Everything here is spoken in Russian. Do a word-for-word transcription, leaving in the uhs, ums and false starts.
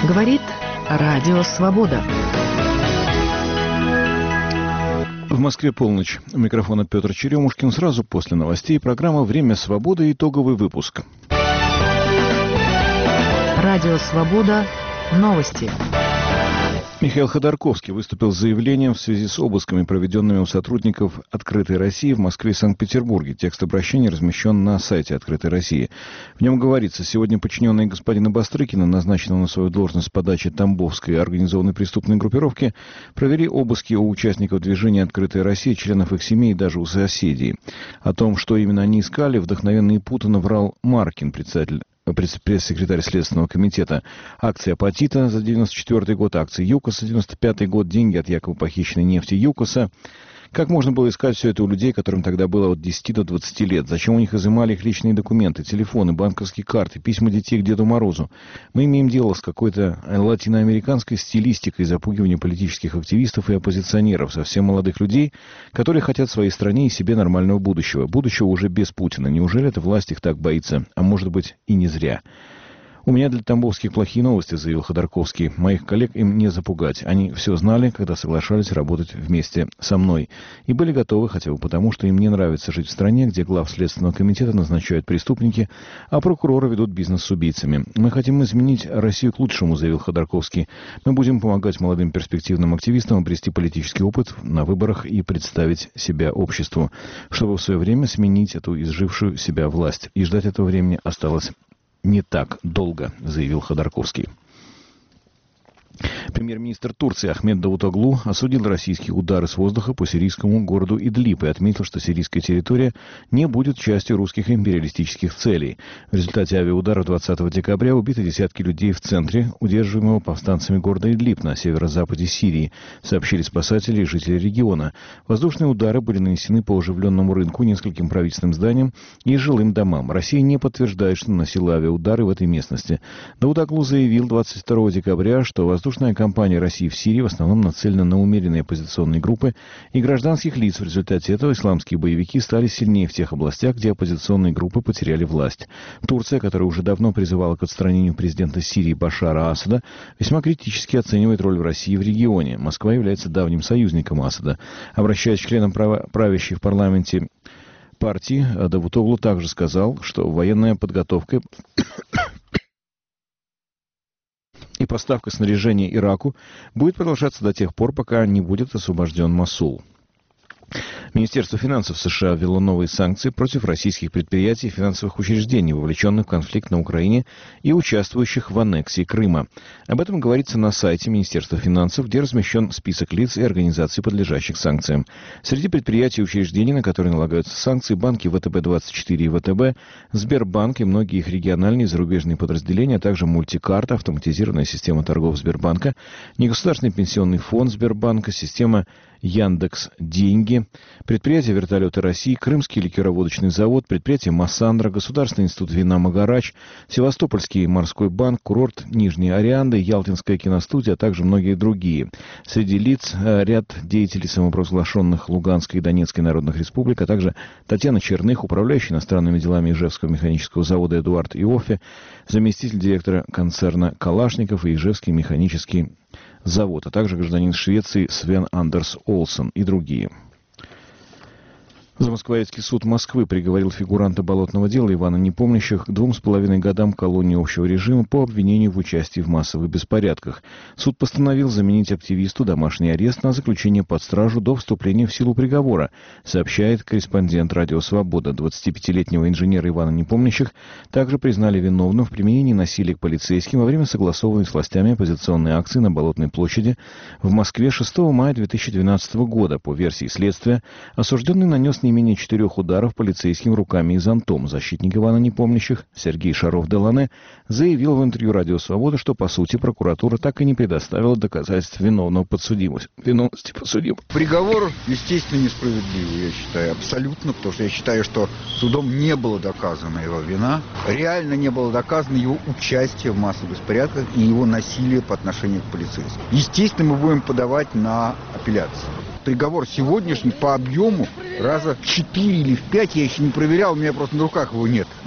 Говорит Радио Свобода. В Москве полночь. У микрофона Петр Черемушкин. Сразу после новостей программа «Время свободы». Итоговый выпуск. Радио Свобода. Новости. Михаил Ходорковский выступил с заявлением в связи с обысками, проведенными у сотрудников «Открытой России» в Москве и Санкт-Петербурге. Текст обращения размещен на сайте «Открытой России». В нем говорится: сегодня подчиненные господина Бастрыкина, назначенного на свою должность с подачи Тамбовской организованной преступной группировки, провели обыски у участников движения «Открытая Россия», членов их семей и даже у соседей. О том, что именно они искали, вдохновенно и путанно врал Маркин, председатель пресс-секретарь Следственного комитета. Акции «Апатита» за девяносто четвёртый год, акции ЮКОСа девяносто пятый год, деньги от якобы похищенной нефти ЮКОСа. Как можно было искать все это у людей, которым тогда было от десяти до двадцати лет? Зачем у них изымали их личные документы, телефоны, банковские карты, письма детей к Деду Морозу? Мы имеем дело с какой-то латиноамериканской стилистикой запугивания политических активистов и оппозиционеров, совсем молодых людей, которые хотят своей стране и себе нормального будущего. Будущего уже без Путина. Неужели эта власть их так боится? А может быть, и не зря. «У меня для тамбовских плохие новости», — заявил Ходорковский. «Моих коллег им не запугать. Они все знали, когда соглашались работать вместе со мной. И были готовы, хотя бы потому, что им не нравится жить в стране, где глав Следственного комитета назначают преступники, а прокуроры ведут бизнес с убийцами. Мы хотим изменить Россию к лучшему», — заявил Ходорковский. «Мы будем помогать молодым перспективным активистам обрести политический опыт на выборах и представить себя обществу, чтобы в свое время сменить эту изжившую себя власть. И ждать этого времени осталось не так долго», — заявил Ходорковский. Премьер-министр Турции Ахмед Давутоглу осудил российские удары с воздуха по сирийскому городу Идлиб и отметил, что сирийская территория не будет частью русских империалистических целей. В результате авиаударов двадцатого декабря убиты десятки людей в центре, удерживаемого повстанцами города Идлиб на северо-западе Сирии, сообщили спасатели и жители региона. Воздушные удары были нанесены по оживленному рынку, нескольким правительственным зданиям и жилым домам. Россия не подтверждает, что наносила авиаудары в этой местности. Давутоглу заявил двадцать второго декабря, что воздушная кампания России в Сирии в основном нацелена на умеренные оппозиционные группы и гражданских лиц. В результате этого исламские боевики стали сильнее в тех областях, где оппозиционные группы потеряли власть. Турция, которая уже давно призывала к отстранению президента Сирии Башара Асада, весьма критически оценивает роль России в регионе. Москва является давним союзником Асада. Обращаясь к членам прав... правящей в парламенте партии, Давутоглу также сказал, что военная подготовка и поставка снаряжения Ираку будет продолжаться до тех пор, пока не будет освобожден Мосул. Министерство финансов США ввело новые санкции против российских предприятий и финансовых учреждений, вовлеченных в конфликт на Украине и участвующих в аннексии Крыма. Об этом говорится на сайте Министерства финансов, где размещен список лиц и организаций, подлежащих санкциям. Среди предприятий и учреждений, на которые налагаются санкции, банки вэ тэ бэ двадцать четыре и вэ тэ бэ, Сбербанк и многие их региональные и зарубежные подразделения, а также мультикарта, автоматизированная система торгов Сбербанка, негосударственный пенсионный фонд Сбербанка, система Яндекс Деньги, предприятие «Вертолеты России», Крымский ликероводочный завод, предприятие «Массандра», Государственный институт вина «Магарач», Севастопольский морской банк, курорт Нижние Орианды, Ялтинская киностудия, а также многие другие. Среди лиц ряд деятелей самопровозглашенных Луганской и Донецкой народных республик, а также Татьяна Черных, управляющий иностранными делами Ижевского механического завода Эдуард Иоффе, заместитель директора концерна «Калашников» и Ижевский механический завод, а также гражданин Швеции Свен Андерс Олсен и другие. Замоскворецкий суд Москвы приговорил фигуранта болотного дела Ивана Непомнящих к двум с половиной годам колонии общего режима по обвинению в участии в массовых беспорядках. Суд постановил заменить активисту домашний арест на заключение под стражу до вступления в силу приговора, сообщает корреспондент «Радио Свобода». двадцатипятилетнего инженера Ивана Непомнящих также признали виновным в применении насилия к полицейским во время согласованной с властями оппозиционной акции на Болотной площади в Москве шестого мая две тысячи двенадцатого года. По версии следствия, осужденный нанес не менее четырех ударов полицейским руками и зонтом. Защитник Ивана Непомнящих Сергей Шаров-Делане заявил в интервью «Радио Свобода», что, по сути, прокуратура так и не предоставила доказательств виновного подсудимости. Виновности подсудимого. Приговор, естественно, несправедливый, я считаю, абсолютно, потому что я считаю, что судом не было доказана его вина, реально не было доказано его участие в массовых беспорядках и его насилие по отношению к полицейским. Естественно, мы будем подавать на апелляцию. Приговор сегодняшний по объему раза в четыре или в пять, я еще не проверял, у меня просто на руках его нет.